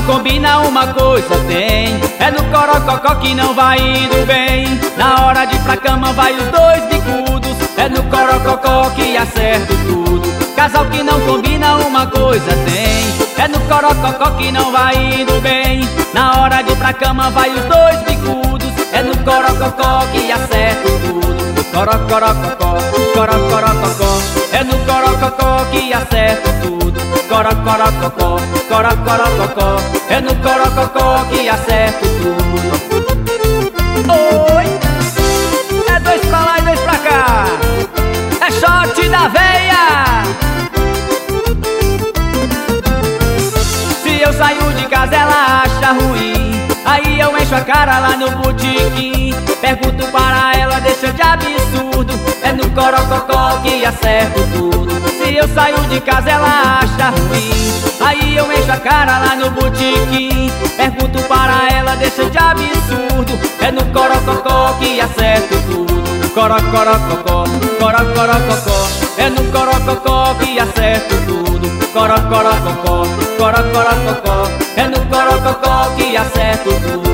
combina uma coisa tem, é no corococó que não vai indo bem. Na hora de ir pra cama vai os dois bicudos, é no corococó que acerta tudo. Casal que não combina uma coisa tem, é no corococó que não vai indo bem. Na hora de ir pra cama vai os dois bicudos, é no corococó que acerta tudo. Corocorococó, corocorococó, é no corococó que acerta tudo. Corocorococó, corocorococó, é no corococó que acerta tudo. Oi! É dois pra lá e dois pra cá, é shot da veia. Se eu saio de casa ela acha ruim, aí eu encho a cara lá no botequim. Pergunto para ela, deixa de absurdo, é no corococó que acerto tudo. Se eu saio de casa ela acha ruim, aí eu encho a cara lá no botequim. Pergunto para ela, deixa de absurdo, é no corococó que acerto tudo. Corocorococó, corocorococó, é no corococó que acerto tudo. Corocorococó, corocorococó, é no corococó que acerto tudo.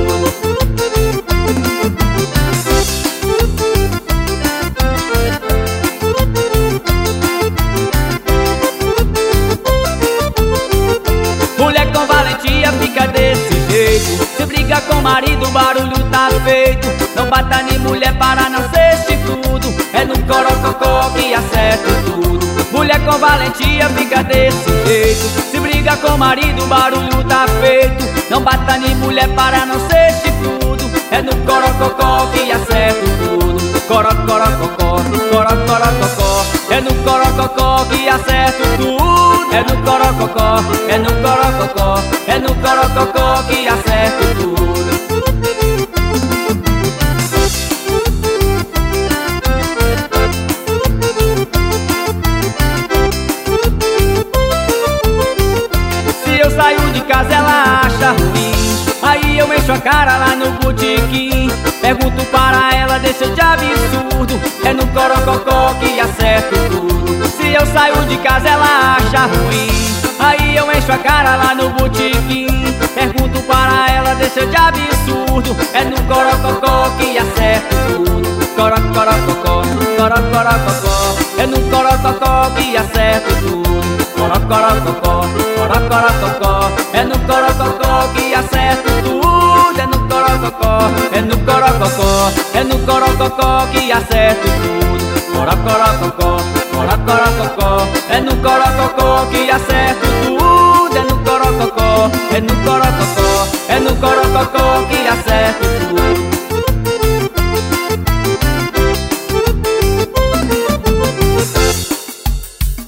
Mulher com valentia fica desse jeito, se briga com o marido, o barulho tá feito. Não bata nem mulher para não ser chifrudo, é no corococó que acerta tudo. Mulher com valentia fica desse jeito, se briga com o marido, o barulho tá feito. Não bata nem mulher para não ser chifrudo, é no corococó que acerta tudo. Corocorococó, corocorococó, é no corococó que acerta tudo. É no corococó, é no corococó, é no corococó que acerta tudo. Se eu saio de casa ela acha ruim, aí eu encho a cara lá no botequim. Pergunto para ela, deixa de absurdo, é no corococó que acerto tudo. Se eu saio de casa ela acha ruim, aí eu encho a cara lá no botequim. Pergunto para ela, deixa de absurdo, é no corococó que acerto tudo. Corocorococó, corocorococó, é no corococó que acerto tudo. Corocorococó, corocorococó, é no corococó que acerto tudo. É no corococó, é no corococó, é no corococó que acerto tudo. Corocorococó, corocorococó, é no corococó que acerto tudo. É no corococó, é no